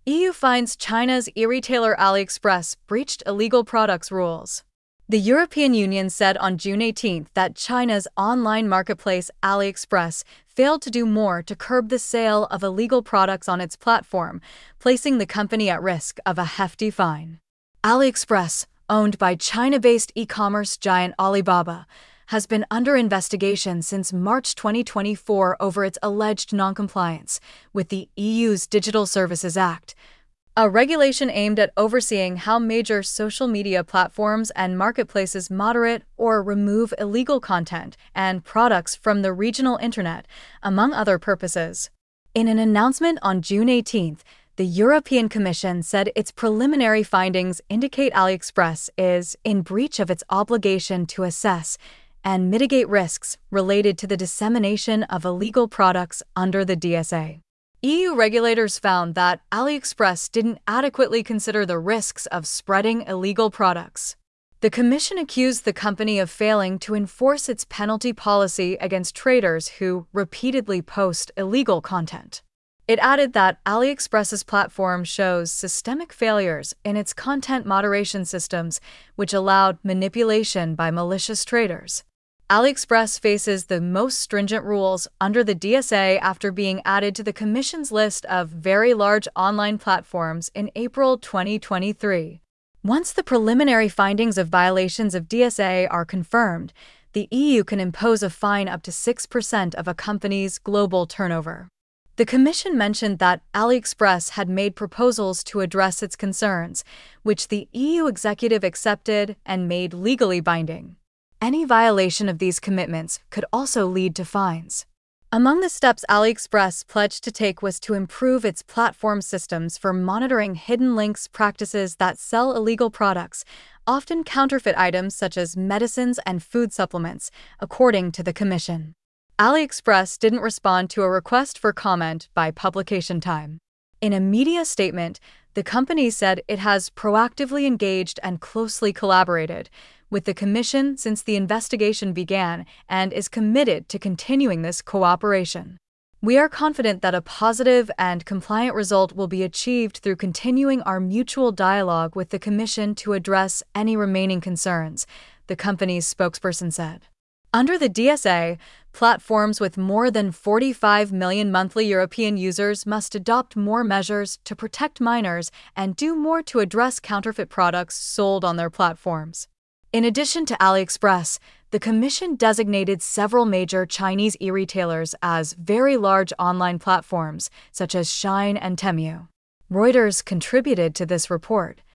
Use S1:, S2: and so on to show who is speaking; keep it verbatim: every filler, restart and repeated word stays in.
S1: E U finds China's e-retailer AliExpress breached illegal products rules. The European Union said on June eighteenth that China's online marketplace AliExpress failed to do more to curb the sale of illegal products on its platform, placing the company at risk of a hefty fine. AliExpress, owned by China-based e-commerce giant Alibaba, has been under investigation since March twenty twenty-four over its alleged noncompliance with the E U's Digital Services Act, a regulation aimed at overseeing how major social media platforms and marketplaces moderate or remove illegal content and products from the regional internet, among other purposes. In an announcement on June eighteenth, the European Commission said its preliminary findings indicate AliExpress is in breach of its obligation to assess and mitigate risks related to the dissemination of illegal products under the D S A. E U regulators found that AliExpress didn't adequately consider the risks of spreading illegal products. The Commission accused the company of failing to enforce its penalty policy against traders who repeatedly post illegal content. It added that AliExpress's platform shows systemic failures in its content moderation systems, which allowed manipulation by malicious traders. AliExpress faces the most stringent rules under the D S A after being added to the Commission's list of very large online platforms in April twenty twenty-three. Once the preliminary findings of violations of D S A are confirmed, the E U can impose a fine up to six percent of a company's global turnover. The Commission mentioned that AliExpress had made proposals to address its concerns, which the E U executive accepted and made legally binding. Any violation of these commitments could also lead to fines. Among the steps AliExpress pledged to take was to improve its platform systems for monitoring hidden links practices that sell illegal products, often counterfeit items such as medicines and food supplements, according to the Commission. AliExpress didn't respond to a request for comment by Publication Time. In a media statement, the company said it has proactively engaged and closely collaborated with the Commission since the investigation began and is committed to continuing this cooperation. We are confident that a positive and compliant result will be achieved through continuing our mutual dialogue with the Commission to address any remaining concerns, the company's spokesperson said. Under the D S A, platforms with more than forty-five million monthly European users must adopt more measures to protect minors and do more to address counterfeit products sold on their platforms. In addition to AliExpress, the Commission designated several major Chinese e-retailers as very large online platforms, such as Shein and Temu. Reuters contributed to this report.